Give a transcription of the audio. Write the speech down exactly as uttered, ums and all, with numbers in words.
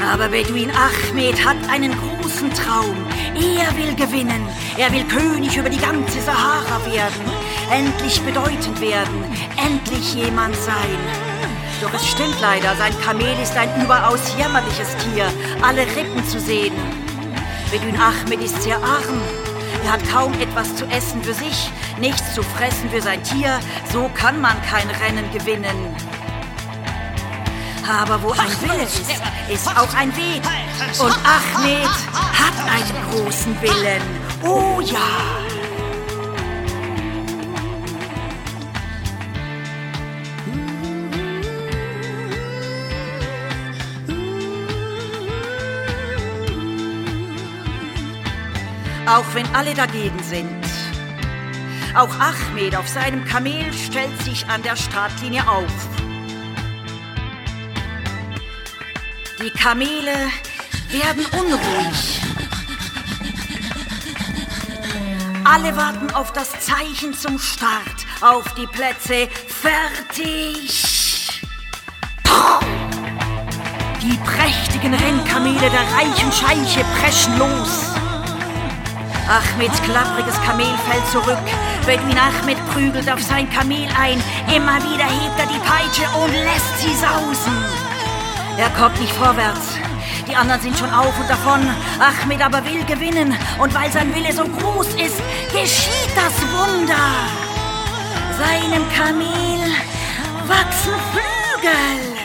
Aber Beduin Ahmed hat einen großen Traum. Er will gewinnen. Er will König über die ganze Sahara werden. Endlich bedeutend werden. Endlich jemand sein. Doch es stimmt leider, sein Kamel ist ein überaus jämmerliches Tier. Alle Rippen zu sehen. Beduin Ahmed ist sehr arm. Er hat kaum etwas zu essen für sich, nichts zu fressen für sein Tier. So kann man kein Rennen gewinnen. Aber wo ein Wille ist, ist auch ein Weg. Und Ahmed hat einen großen Willen. Oh ja! Auch wenn alle dagegen sind. Auch Ahmed auf seinem Kamel stellt sich an der Startlinie auf. Die Kamele werden unruhig. Alle warten auf das Zeichen zum Start. Auf die Plätze. Fertig! Die prächtigen Rennkamele der reichen Scheiche preschen los. Ahmeds klappriges Kamel fällt zurück. Beduin Ahmed prügelt auf sein Kamel ein. Immer wieder hebt er die Peitsche und lässt sie sausen. Er kommt nicht vorwärts. Die anderen sind schon auf und davon. Ahmed aber will gewinnen. Und weil sein Wille so groß ist, geschieht das Wunder. Seinem Kamel wachsen Flügel.